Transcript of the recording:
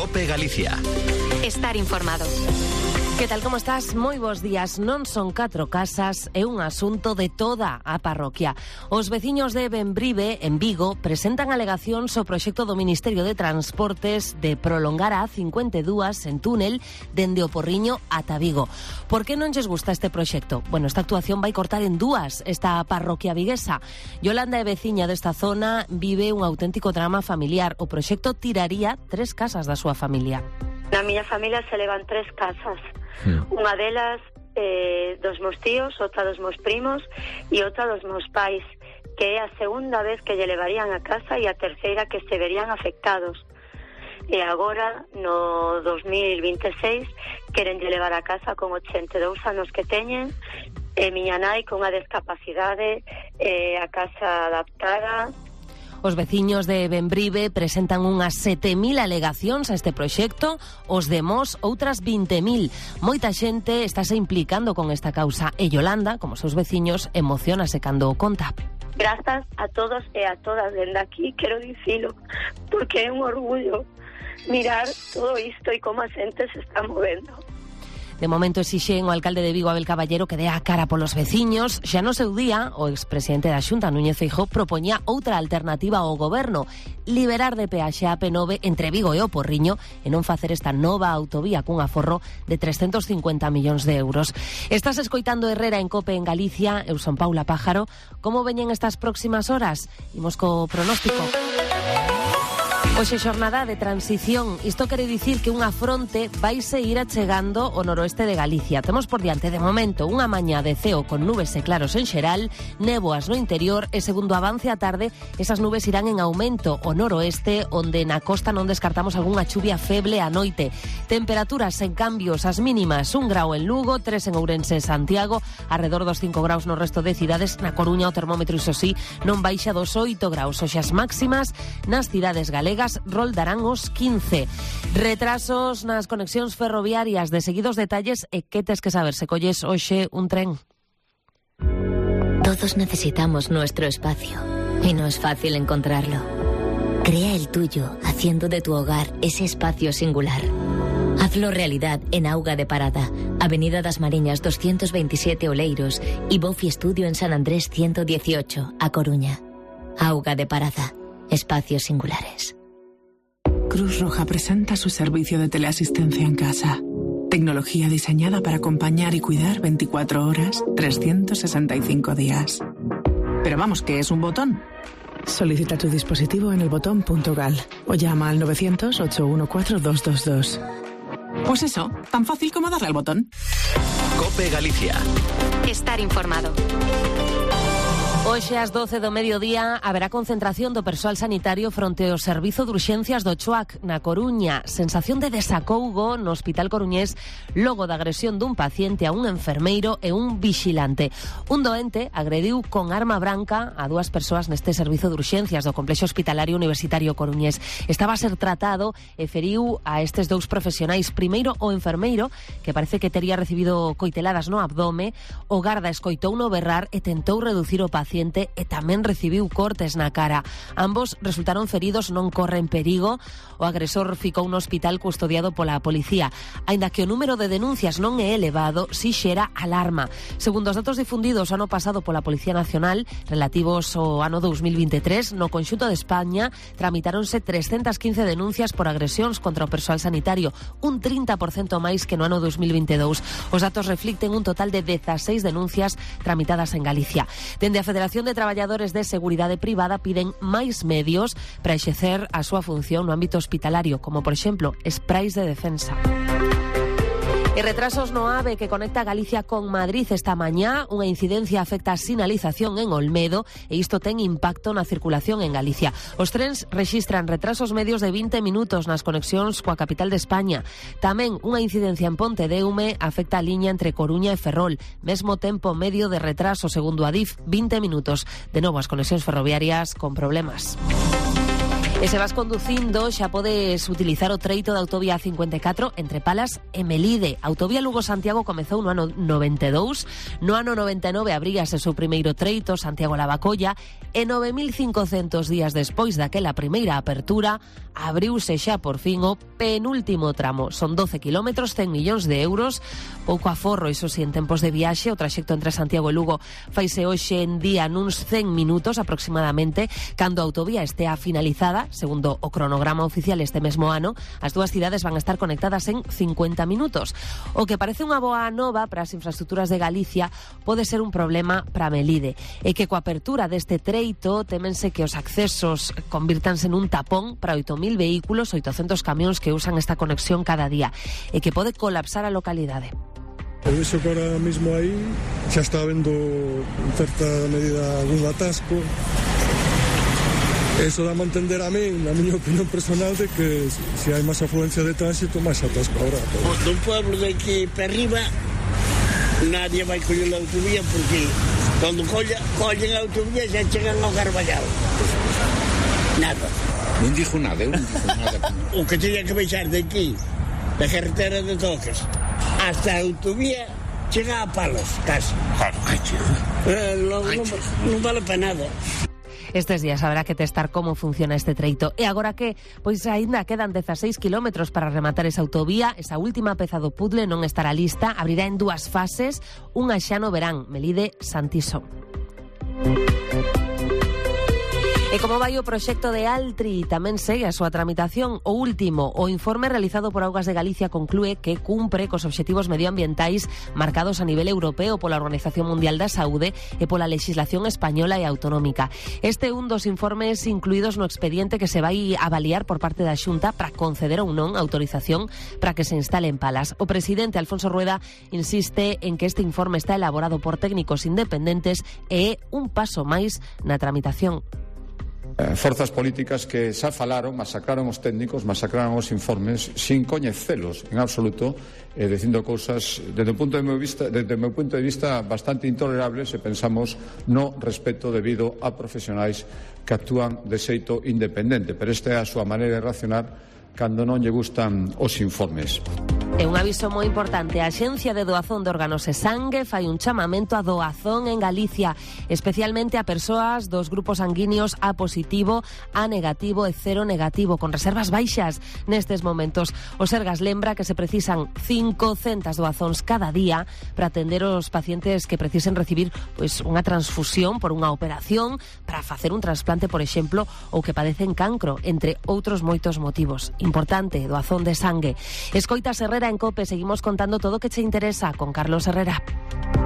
COPE Galicia. Estar informado. Que tal, como estás? Moi bons días. Non son 4 casas, é un asunto de toda a parroquia. Os veciños de Bembrive, en Vigo, presentan alegacións ao proxecto do Ministerio de Transportes de prolongar a A52 en túnel dende o Porriño ata Vigo. Por que non lles gusta este proxecto? Bueno, esta actuación vai cortar en dúas esta parroquia viguesa. Yolanda é veciña desta zona, vive un auténtico drama familiar. O proxecto tiraría 3 casas da súa familia. Na miña familia se levan 3 casas. Unha delas dos meus tíos, outra dos meus primos e outra dos meus pais, que é a segunda vez que lle levarían a casa e a terceira que se verían afectados. E agora, no 2026, queren lle levar a casa con 82 anos que teñen, e miña nai con unha discapacidade, a casa adaptada. Os veciños de Bembrive presentan unhas 7.000 alegacións a este proxecto, os de Mos outras 20.000. Moita xente estáse implicando con esta causa e Yolanda, como seus veciños, emocionase cando o conta. Grazas a todos e a todas dende aquí, quero dicilo, porque é un orgullo mirar todo isto e como a xente se está movendo. De momento exixen o alcalde de Vigo, Abel Caballero, que dé a cara polos veciños. Xa no seu día, o expresidente da Xunta, Núñez Feijóo, propoñía outra alternativa ao goberno: liberar de peaxe a AP9 entre Vigo e o Porriño e non facer esta nova autovía cun aforro de 350 millóns de euros. Estás escoitando Herrera en COPE en Galicia. Eu son Paula Pájaro. Como veñen estas próximas horas? Imos co pronóstico. Hoxe xornada de transición. Isto quere dicir que unha fronte vai seguir achegando ao noroeste de Galicia. Temos por diante, de momento, unha mañá de ceo con nubes e claros en xeral, néboas no interior e, segundo avance a tarde, esas nubes irán en aumento ao noroeste, onde na costa non descartamos algunha chuvia feble a noite. Temperaturas en cambios, as mínimas 1 grau en Lugo, 3 en Ourense e Santiago, arredor dos 5 graus no resto de cidades. Na Coruña o termómetro, iso sí, non baixa dos 8 graus. Hoxe as máximas nas cidades galegas roldarán os 15. Retrasos nas conexións ferroviarias. De seguidos detalles e que tes que saber se colles hoxe un tren. Todos necesitamos nuestro espacio y no es fácil encontrarlo. Crea el tuyo, haciendo de tu hogar ese espacio singular. Hazlo realidad en Auga de Parada, Avenida das Mariñas 227 Oleiros y Bofi Estudio en San Andrés 118, A Coruña. Auga de Parada, espacios singulares. Cruz Roja presenta su servicio de teleasistencia en casa. Tecnología diseñada para acompañar y cuidar 24 horas, 365 días. Pero vamos, ¿qué es un botón? Solicita tu dispositivo en elbotón.gal o llama al 900-814-222. Pues eso, tan fácil como darle al botón. COPE Galicia. Estar informado. Hoxe ás 12 do mediodía haberá concentración do persoal sanitario fronte ao servizo de urxencias do Choac na Coruña. Sensación de desacougo no hospital coruñés logo da agresión dun paciente a un enfermeiro e un vigilante. Un doente agrediu con arma branca a 2 persoas neste servizo de urxencias do complexo hospitalario universitario coruñés. Estaba a ser tratado e feriu a estes 2 profesionais. Primeiro o enfermeiro, que parece que tería recibido coiteladas no abdome. O garda escoitouno berrar e tentou reducir o paciente e tamén recibiu cortes na cara. Ambos resultaron feridos, non corren perigo. O agresor ficou no hospital custodiado pola policía. Aínda que o número de denuncias non é elevado, si xera alarma. Segundo os datos difundidos ano pasado pola Policía Nacional, relativos ao ano 2023, no conxunto de España tramitáronse 315 denuncias por agresións contra o persoal sanitario, un 30% máis que no ano 2022. Os datos reflicten un total de 16 denuncias tramitadas en Galicia. Dende a Federación de Traballadores de Seguridade Privada piden máis medios para exercer a súa función no ámbito hospitalario, como por exemplo, sprays de defensa. E retrasos no AVE que conecta Galicia con Madrid esta mañá. Unha incidencia afecta a sinalización en Olmedo e isto ten impacto na circulación en Galicia. Os trens rexistran retrasos medios de 20 minutos nas conexións coa capital de España. Tamén unha incidencia en Pontedeume afecta a liña entre Coruña e Ferrol. Mesmo tempo medio de retraso, segundo Adif, 20 minutos. De novo, as conexións ferroviarias con problemas. E se vas conducindo xa podes utilizar o treito da autovía 54 entre Palas e Melide. A autovía Lugo-Santiago comezou no ano 92, no ano 99 abríase o seu primeiro treito Santiago-Lavacolla e 9.500 días despois daquela primeira apertura abriuse xa por fin o penúltimo tramo. Son 12 kilómetros, 100 millóns de euros, pouco aforro, iso si, en tempos de viaxe. O traxecto entre Santiago e Lugo faise hoxe en día nuns 100 minutos aproximadamente. Cando a autovía estea finalizada, segundo o cronograma oficial este mesmo ano, as dúas cidades van a estar conectadas en 50 minutos. O que parece unha boa nova para as infraestructuras de Galicia pode ser un problema para Melide. E que coa apertura deste treito temense que os accesos convírtanse nun tapón para 8.000 vehículos, 800 camións que usan esta conexión cada día, e que pode colapsar a localidade. Eu vexo que ahora mismo aí xa está habendo en certa medida algún atasco. Eso dá a entender a min, na miña opinión personal, de que se hai máis afluencia de tránsito, máis atasco ahora. Do pueblo de aquí para arriba nadie vai coller a autovía, porque cando collen a autovía xa chegan ao Carballal. Nada. Non dixo nada, eu non dixo nada. O que teña que baixar de aquí, da carretera de Toques, hasta a autovía, chega a Palos, casi. Claro, que chega. Non vale para nada. Estes días haberá que testar como funciona este treito. E agora que, pois aínda quedan 16 kilómetros para rematar esa autovía, esa última peza do puzzle non estará lista, abrirá en dúas fases, unha xa no verán, Melide-Santiso. E como vai o proxecto de Altri, tamén segue a súa tramitación. O último, o informe realizado por Augas de Galicia conclúe que cumpre cos obxectivos medioambientais marcados a nivel europeo pola Organización Mundial da Saúde e pola legislación española e autonómica. Este é un dos informes incluídos no expediente que se vai avaliar por parte da Xunta para conceder ou non autorización para que se instale en Palas. O presidente Alfonso Rueda insiste en que este informe está elaborado por técnicos independentes e é un paso máis na tramitación. Forzas políticas que xa falaron, masacraron os técnicos, masacraron os informes sin coñecelos en absoluto, dicindo cousas desde o meu punto de vista bastante intolerables, se pensamos no respeto debido a profesionais que actúan de xeito independente, pero esta é a súa maneira de reaccionar cando non lle gustan os informes. E un aviso moi importante, a Axencia de Doazón de Órganos e Sangue fai un chamamento a doazón en Galicia, especialmente a persoas dos grupos sanguíneos A positivo, A negativo e cero negativo, con reservas baixas nestes momentos. O Sergas lembra que se precisan 500 doazóns cada día para atender os pacientes que precisen recibir pois unha transfusión por unha operación, para facer un trasplante, por exemplo, ou que padecen cancro, entre outros moitos motivos. Importante, doazón de sangue. Escoitas Herrera en COPE, seguimos contando todo o que che interesa con Carlos Herrera.